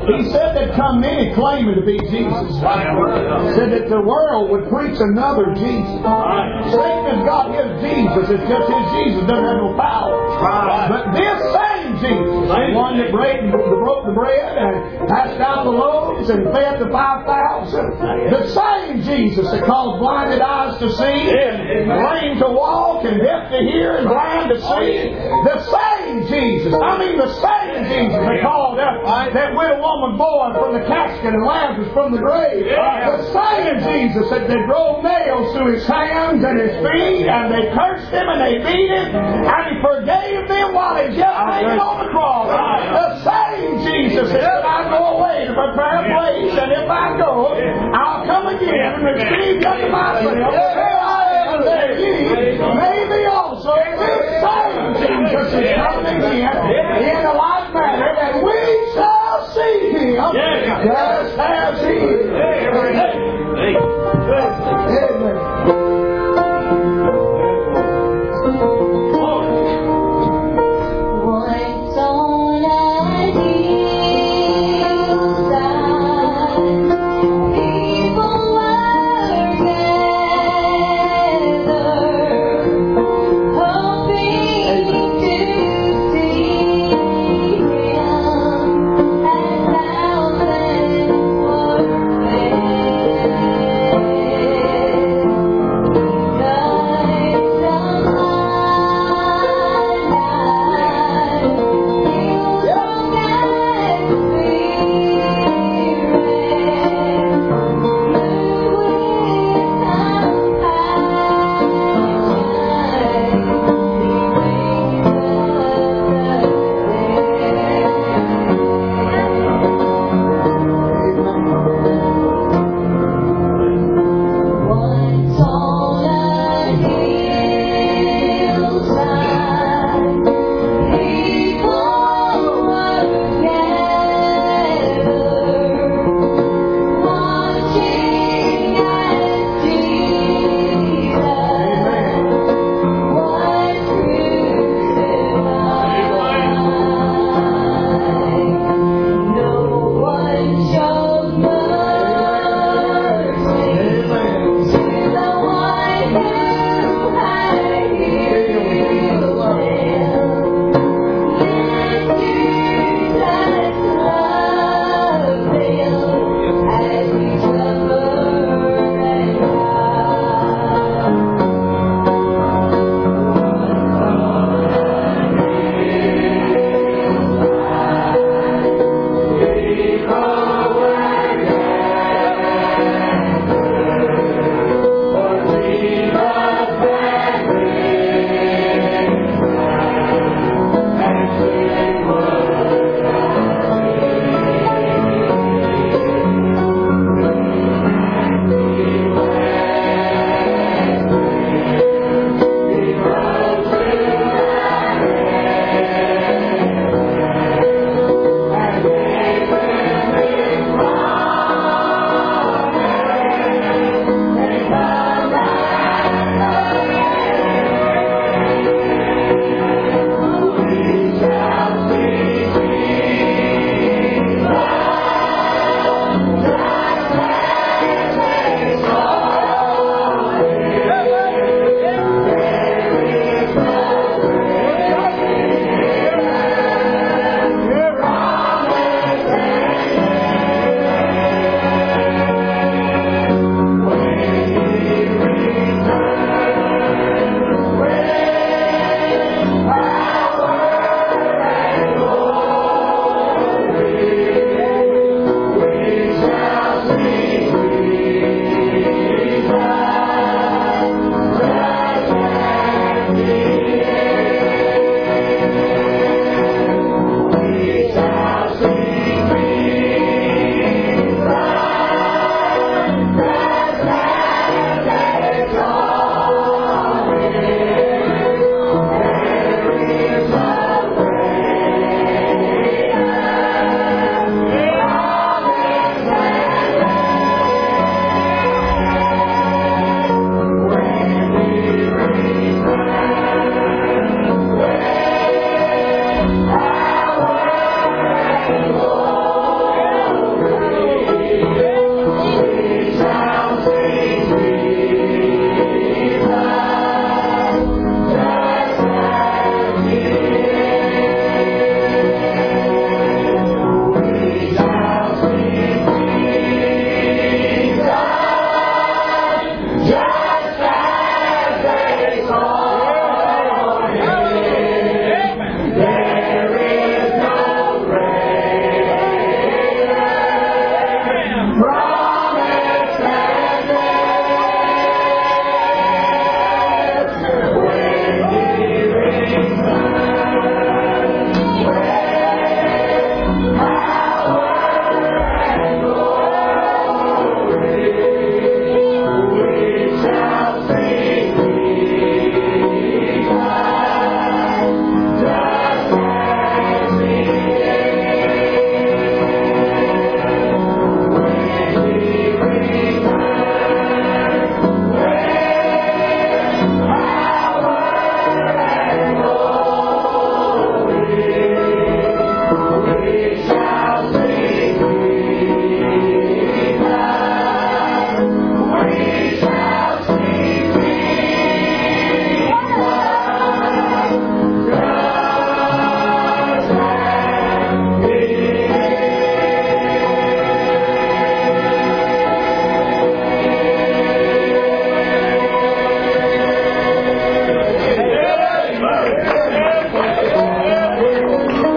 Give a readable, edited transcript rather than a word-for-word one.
He said that come many claiming to be Jesus. Said that the world would preach another Jesus. Satan has got his Jesus. It's just his Jesus doesn't have no power. But this same Jesus, the one that broke the bread and passed out the loaves and fed the 5,000, the same Jesus that caused blinded eyes to see and lame to walk and deaf to hear and blind to see, the same Jesus, the same Jesus that called that widow woman born from the casket and Lazarus from the grave, the same Jesus that they drove nails through his hands and his feet and they cursed him and they beat him and he forgave them while he just hanging on the cross. The same Jesus that said, I go away to prepare a place, and if I go, I'll come again and receive you unto myself. There I am, there ye may be also. This same Jesus is coming again in a like manner, and we shall see him just as he is. Amen. Because